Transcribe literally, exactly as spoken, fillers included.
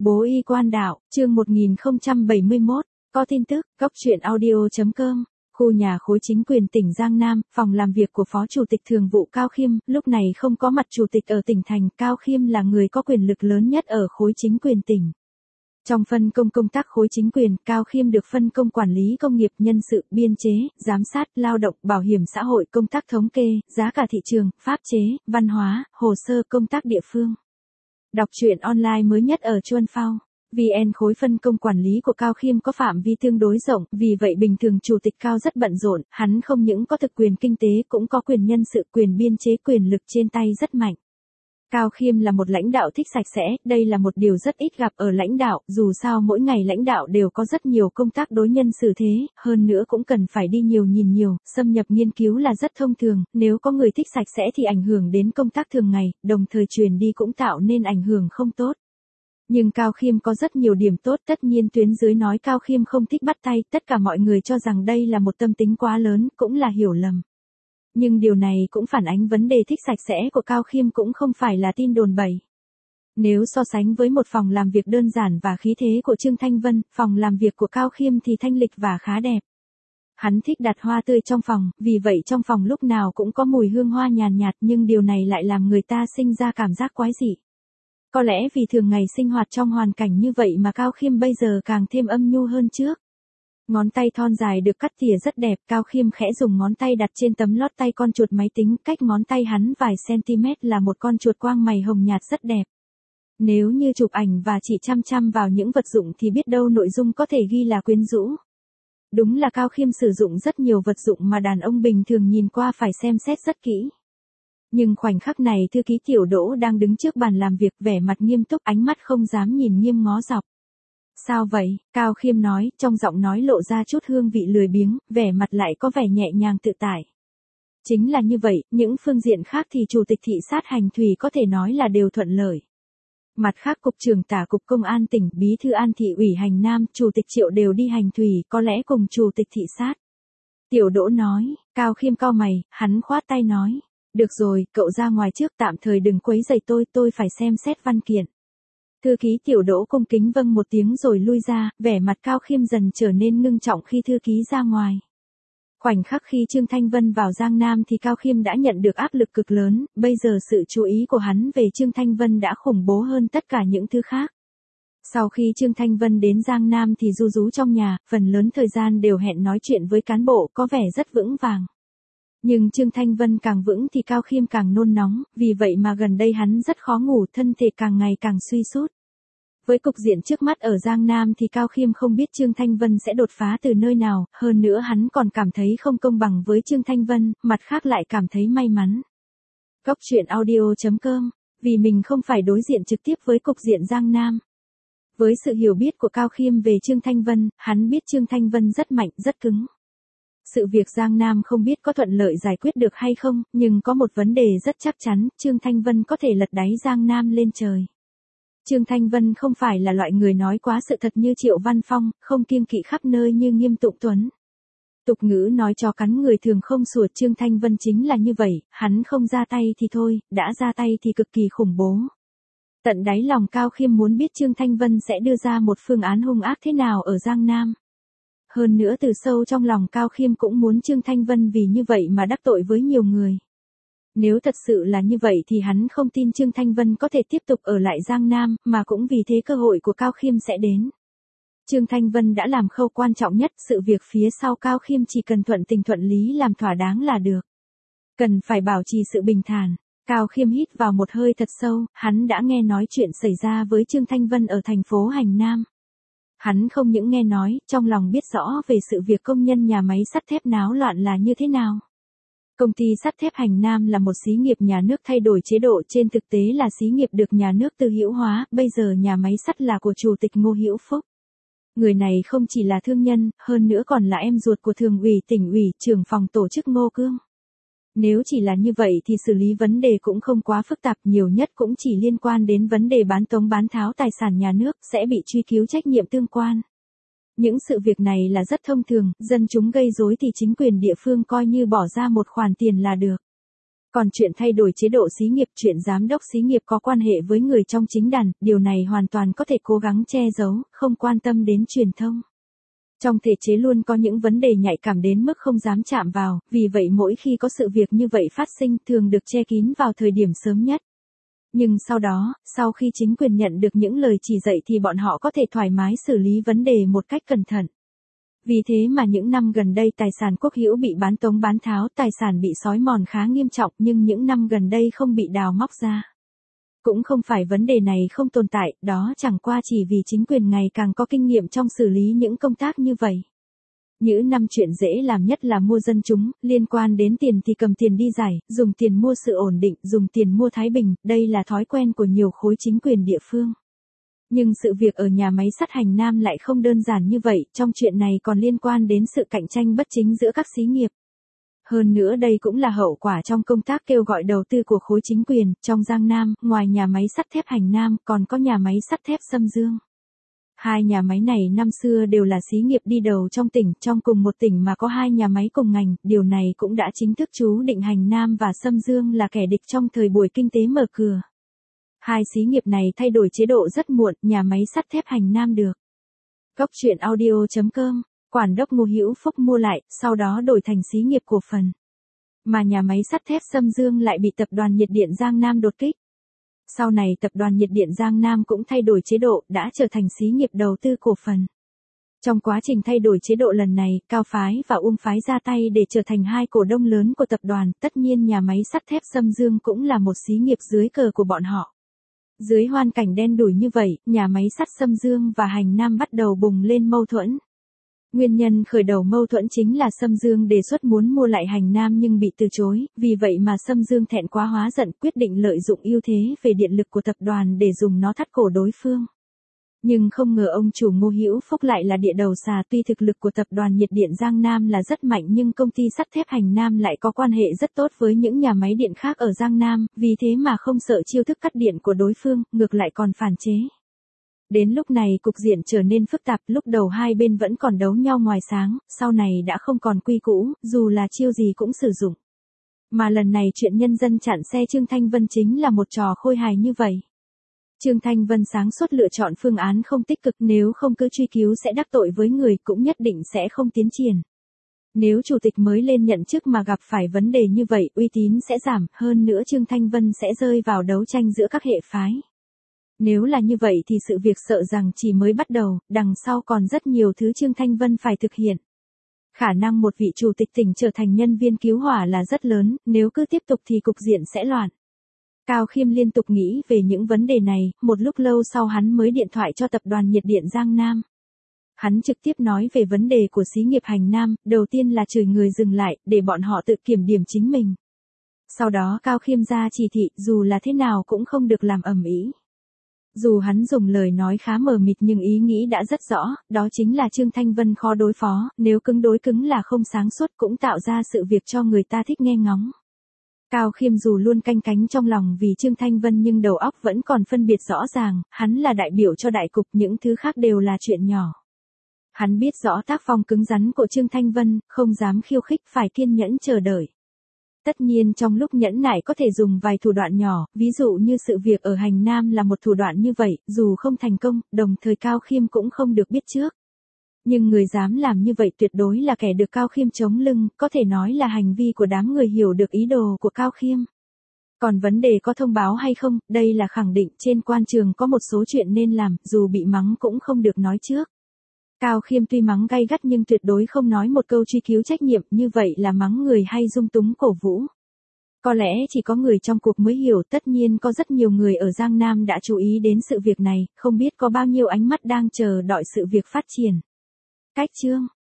Bố y quan đạo, chương một nghìn không trăm bảy mươi mốt, có tin tức, góc truyện audio chấm com, khu nhà khối chính quyền tỉnh Giang Nam, phòng làm việc của Phó Chủ tịch Thường vụ Cao Khiêm, lúc này không có mặt Chủ tịch ở tỉnh thành, Cao Khiêm là người có quyền lực lớn nhất ở khối chính quyền tỉnh. Trong phân công công tác khối chính quyền, Cao Khiêm được phân công quản lý công nghiệp, nhân sự, biên chế, giám sát, lao động, bảo hiểm xã hội, công tác thống kê, giá cả thị trường, pháp chế, văn hóa, hồ sơ, công tác địa phương. Đọc truyện online mới nhất ở Chuan Phao. vê en khối phân công quản lý của Cao Khiêm có phạm vi tương đối rộng, vì vậy bình thường Chủ tịch Cao rất bận rộn, hắn không những có thực quyền kinh tế cũng có quyền nhân sự, quyền biên chế, quyền lực trên tay rất mạnh. Cao Khiêm là một lãnh đạo thích sạch sẽ, đây là một điều rất ít gặp ở lãnh đạo, dù sao mỗi ngày lãnh đạo đều có rất nhiều công tác đối nhân xử thế, hơn nữa cũng cần phải đi nhiều nhìn nhiều, xâm nhập nghiên cứu là rất thông thường, nếu có người thích sạch sẽ thì ảnh hưởng đến công tác thường ngày, đồng thời truyền đi cũng tạo nên ảnh hưởng không tốt. Nhưng Cao Khiêm có rất nhiều điểm tốt, tất nhiên tuyến dưới nói Cao Khiêm không thích bắt tay, tất cả mọi người cho rằng đây là một tâm tính quá lớn, cũng là hiểu lầm. Nhưng điều này cũng phản ánh vấn đề thích sạch sẽ của Cao Khiêm cũng không phải là tin đồn bậy. Nếu so sánh với một phòng làm việc đơn giản và khí thế của Trương Thanh Vân, phòng làm việc của Cao Khiêm thì thanh lịch và khá đẹp. Hắn thích đặt hoa tươi trong phòng, vì vậy trong phòng lúc nào cũng có mùi hương hoa nhàn nhạt, nhưng điều này lại làm người ta sinh ra cảm giác quái dị. Có lẽ vì thường ngày sinh hoạt trong hoàn cảnh như vậy mà Cao Khiêm bây giờ càng thêm âm nhu hơn trước. Ngón tay thon dài được cắt tỉa rất đẹp, Cao Khiêm khẽ dùng ngón tay đặt trên tấm lót tay con chuột máy tính, cách ngón tay hắn vài cm là một con chuột quang mày hồng nhạt rất đẹp. Nếu như chụp ảnh và chỉ chăm chăm vào những vật dụng thì biết đâu nội dung có thể ghi là quyến rũ. Đúng là Cao Khiêm sử dụng rất nhiều vật dụng mà đàn ông bình thường nhìn qua phải xem xét rất kỹ. Nhưng khoảnh khắc này thư ký Tiểu Đỗ đang đứng trước bàn làm việc, vẻ mặt nghiêm túc, ánh mắt không dám nhìn nghiêm ngó dọc. Sao vậy? Cao Khiêm nói, trong giọng nói lộ ra chút hương vị lười biếng, vẻ mặt lại có vẻ nhẹ nhàng tự tại. Chính là như vậy, những phương diện khác thì Chủ tịch thị sát hành thủy có thể nói là đều thuận lợi. Mặt khác Cục trưởng Tả Cục Công an tỉnh, Bí thư An thị ủy Hành Nam, Chủ tịch Triệu đều đi hành thủy, có lẽ cùng Chủ tịch thị sát. Tiểu Đỗ nói, Cao Khiêm cau mày, hắn khoát tay nói. Được rồi, cậu ra ngoài trước, tạm thời đừng quấy rầy tôi, tôi phải xem xét văn kiện. Thư ký Tiểu Đỗ cung kính vâng một tiếng rồi lui ra, vẻ mặt Cao Khiêm dần trở nên ngưng trọng khi thư ký ra ngoài. Khoảnh khắc khi Trương Thanh Vân vào Giang Nam thì Cao Khiêm đã nhận được áp lực cực lớn, bây giờ sự chú ý của hắn về Trương Thanh Vân đã khủng bố hơn tất cả những thứ khác. Sau khi Trương Thanh Vân đến Giang Nam thì ru rú trong nhà, phần lớn thời gian đều hẹn nói chuyện với cán bộ, có vẻ rất vững vàng. Nhưng Trương Thanh Vân càng vững thì Cao Khiêm càng nôn nóng, vì vậy mà gần đây hắn rất khó ngủ, thân thể càng ngày càng suy sút. Với cục diện trước mắt ở Giang Nam thì Cao Khiêm không biết Trương Thanh Vân sẽ đột phá từ nơi nào, hơn nữa hắn còn cảm thấy không công bằng với Trương Thanh Vân, mặt khác lại cảm thấy may mắn. Góc truyện audio chấm com, vì mình không phải đối diện trực tiếp với cục diện Giang Nam. Với sự hiểu biết của Cao Khiêm về Trương Thanh Vân, hắn biết Trương Thanh Vân rất mạnh, rất cứng. Sự việc Giang Nam không biết có thuận lợi giải quyết được hay không, nhưng có một vấn đề rất chắc chắn, Trương Thanh Vân có thể lật đáy Giang Nam lên trời. Trương Thanh Vân không phải là loại người nói quá sự thật như Triệu Văn Phong, không kiêng kỵ khắp nơi như Nghiêm Tụng Tuấn. Tục ngữ nói cho cắn người thường không sủa, Trương Thanh Vân chính là như vậy, hắn không ra tay thì thôi, đã ra tay thì cực kỳ khủng bố. Tận đáy lòng Cao Khiêm muốn biết Trương Thanh Vân sẽ đưa ra một phương án hung ác thế nào ở Giang Nam. Hơn nữa từ sâu trong lòng Cao Khiêm cũng muốn Trương Thanh Vân vì như vậy mà đắc tội với nhiều người. Nếu thật sự là như vậy thì hắn không tin Trương Thanh Vân có thể tiếp tục ở lại Giang Nam, mà cũng vì thế cơ hội của Cao Khiêm sẽ đến. Trương Thanh Vân đã làm khâu quan trọng nhất, sự việc phía sau Cao Khiêm chỉ cần thuận tình thuận lý làm thỏa đáng là được. Cần phải bảo trì sự bình thản. Cao Khiêm hít vào một hơi thật sâu, hắn đã nghe nói chuyện xảy ra với Trương Thanh Vân ở thành phố Hành Nam. Hắn không những nghe nói, trong lòng biết rõ về sự việc công nhân nhà máy sắt thép náo loạn là như thế nào. Công ty sắt thép Hành Nam là một xí nghiệp nhà nước thay đổi chế độ, trên thực tế là xí nghiệp được nhà nước tư hữu hóa, bây giờ nhà máy sắt là của Chủ tịch Ngô Hữu Phúc. Người này không chỉ là thương nhân, hơn nữa còn là em ruột của Thường ủy tỉnh ủy, trưởng phòng tổ chức Ngô Cương. Nếu chỉ là như vậy thì xử lý vấn đề cũng không quá phức tạp, nhiều nhất cũng chỉ liên quan đến vấn đề bán tống bán tháo tài sản nhà nước, sẽ bị truy cứu trách nhiệm tương quan. Những sự việc này là rất thông thường, dân chúng gây rối thì chính quyền địa phương coi như bỏ ra một khoản tiền là được. Còn chuyện thay đổi chế độ xí nghiệp, chuyện giám đốc xí nghiệp có quan hệ với người trong chính đàn, điều này hoàn toàn có thể cố gắng che giấu, không quan tâm đến truyền thông. Trong thể chế luôn có những vấn đề nhạy cảm đến mức không dám chạm vào, vì vậy mỗi khi có sự việc như vậy phát sinh thường được che kín vào thời điểm sớm nhất. Nhưng sau đó, sau khi chính quyền nhận được những lời chỉ dạy thì bọn họ có thể thoải mái xử lý vấn đề một cách cẩn thận. Vì thế mà những năm gần đây tài sản quốc hữu bị bán tống bán tháo, tài sản bị xói mòn khá nghiêm trọng, nhưng những năm gần đây không bị đào móc ra. Cũng không phải vấn đề này không tồn tại, đó chẳng qua chỉ vì chính quyền ngày càng có kinh nghiệm trong xử lý những công tác như vậy. Những năm chuyện dễ làm nhất là mua dân chúng, liên quan đến tiền thì cầm tiền đi giải, dùng tiền mua sự ổn định, dùng tiền mua thái bình, đây là thói quen của nhiều khối chính quyền địa phương. Nhưng sự việc ở nhà máy sắt Hành Nam lại không đơn giản như vậy, trong chuyện này còn liên quan đến sự cạnh tranh bất chính giữa các xí nghiệp. Hơn nữa đây cũng là hậu quả trong công tác kêu gọi đầu tư của khối chính quyền, trong Giang Nam, ngoài nhà máy sắt thép Hành Nam còn có nhà máy sắt thép Xâm Dương. Hai nhà máy này năm xưa đều là xí nghiệp đi đầu trong tỉnh, trong cùng một tỉnh mà có hai nhà máy cùng ngành, điều này cũng đã chính thức chú định Hành Nam và Xâm Dương là kẻ địch trong thời buổi kinh tế mở cửa. Hai xí nghiệp này thay đổi chế độ rất muộn, nhà máy sắt thép Hành Nam được. Góc truyện audio chấm com, Quản đốc Ngô Hữu Phúc mua lại, sau đó đổi thành xí nghiệp cổ phần. Mà nhà máy sắt thép Xâm Dương lại bị tập đoàn nhiệt điện Giang Nam đột kích. Sau này tập đoàn nhiệt điện Giang Nam cũng thay đổi chế độ, đã trở thành xí nghiệp đầu tư cổ phần. Trong quá trình thay đổi chế độ lần này, Cao Phái và Uông Phái ra tay để trở thành hai cổ đông lớn của tập đoàn, tất nhiên nhà máy sắt thép Xâm Dương cũng là một xí nghiệp dưới cờ của bọn họ. Dưới hoàn cảnh đen đủi như vậy, nhà máy sắt Xâm Dương và Hành Nam bắt đầu bùng lên mâu thuẫn. Nguyên nhân khởi đầu mâu thuẫn chính là Xâm Dương đề xuất muốn mua lại Hành Nam nhưng bị từ chối, vì vậy mà Xâm Dương thẹn quá hóa giận quyết định lợi dụng ưu thế về điện lực của tập đoàn để dùng nó thắt cổ đối phương. Nhưng không ngờ ông chủ Ngô Hữu Phúc lại là địa đầu xà, tuy thực lực của tập đoàn nhiệt điện Giang Nam là rất mạnh nhưng công ty sắt thép Hành Nam lại có quan hệ rất tốt với những nhà máy điện khác ở Giang Nam, vì thế mà không sợ chiêu thức cắt điện của đối phương, ngược lại còn phản chế. Đến lúc này cục diện trở nên phức tạp, lúc đầu hai bên vẫn còn đấu nhau ngoài sáng, sau này đã không còn quy cũ, dù là chiêu gì cũng sử dụng. Mà lần này chuyện nhân dân chặn xe Trương Thanh Vân chính là một trò khôi hài như vậy. Trương Thanh Vân sáng suốt lựa chọn phương án không tích cực, nếu không cứ truy cứu sẽ đắc tội với người, cũng nhất định sẽ không tiến triển. Nếu chủ tịch mới lên nhận chức mà gặp phải vấn đề như vậy, uy tín sẽ giảm, hơn nữa Trương Thanh Vân sẽ rơi vào đấu tranh giữa các hệ phái. Nếu là như vậy thì sự việc sợ rằng chỉ mới bắt đầu, đằng sau còn rất nhiều thứ Trương Thanh Vân phải thực hiện. Khả năng một vị chủ tịch tỉnh trở thành nhân viên cứu hỏa là rất lớn, nếu cứ tiếp tục thì cục diện sẽ loạn. Cao Khiêm liên tục nghĩ về những vấn đề này, một lúc lâu sau hắn mới điện thoại cho tập đoàn nhiệt điện Giang Nam. Hắn trực tiếp nói về vấn đề của xí nghiệp Hành Nam, đầu tiên là chửi người dừng lại, để bọn họ tự kiểm điểm chính mình. Sau đó Cao Khiêm ra chỉ thị, dù là thế nào cũng không được làm ầm ĩ. Dù hắn dùng lời nói khá mờ mịt nhưng ý nghĩ đã rất rõ, đó chính là Trương Thanh Vân khó đối phó, nếu cứng đối cứng là không sáng suốt cũng tạo ra sự việc cho người ta thích nghe ngóng. Cao Khiêm dù luôn canh cánh trong lòng vì Trương Thanh Vân nhưng đầu óc vẫn còn phân biệt rõ ràng, hắn là đại biểu cho đại cục, những thứ khác đều là chuyện nhỏ. Hắn biết rõ tác phong cứng rắn của Trương Thanh Vân, không dám khiêu khích, phải kiên nhẫn chờ đợi. Tất nhiên trong lúc nhẫn nại có thể dùng vài thủ đoạn nhỏ, ví dụ như sự việc ở Hành Nam là một thủ đoạn như vậy, dù không thành công, đồng thời Cao Khiêm cũng không được biết trước. Nhưng người dám làm như vậy tuyệt đối là kẻ được Cao Khiêm chống lưng, có thể nói là hành vi của đám người hiểu được ý đồ của Cao Khiêm. Còn vấn đề có thông báo hay không, đây là khẳng định, trên quan trường có một số chuyện nên làm, dù bị mắng cũng không được nói trước. Cao Khiêm tuy mắng gay gắt nhưng tuyệt đối không nói một câu truy cứu trách nhiệm, như vậy là mắng người hay dung túng cổ vũ. Có lẽ chỉ có người trong cuộc mới hiểu, tất nhiên có rất nhiều người ở Giang Nam đã chú ý đến sự việc này, không biết có bao nhiêu ánh mắt đang chờ đợi sự việc phát triển. Cách chương